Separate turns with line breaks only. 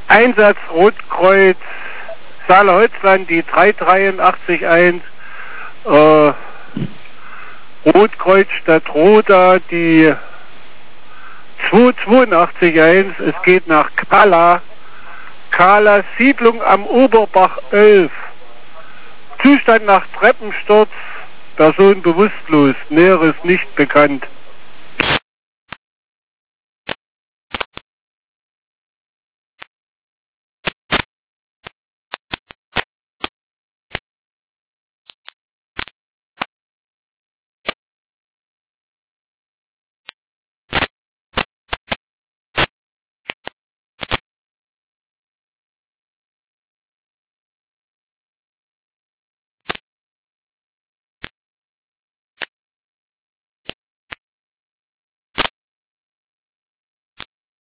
Einsatz Rotkreuz Saale-Holzland, die 3881, Rotkreuz Stadtroda, die 2881, es geht nach Kala, Siedlung am Oberbach 11. Zustand nach Treppensturz, Person bewusstlos, Näheres nicht bekannt.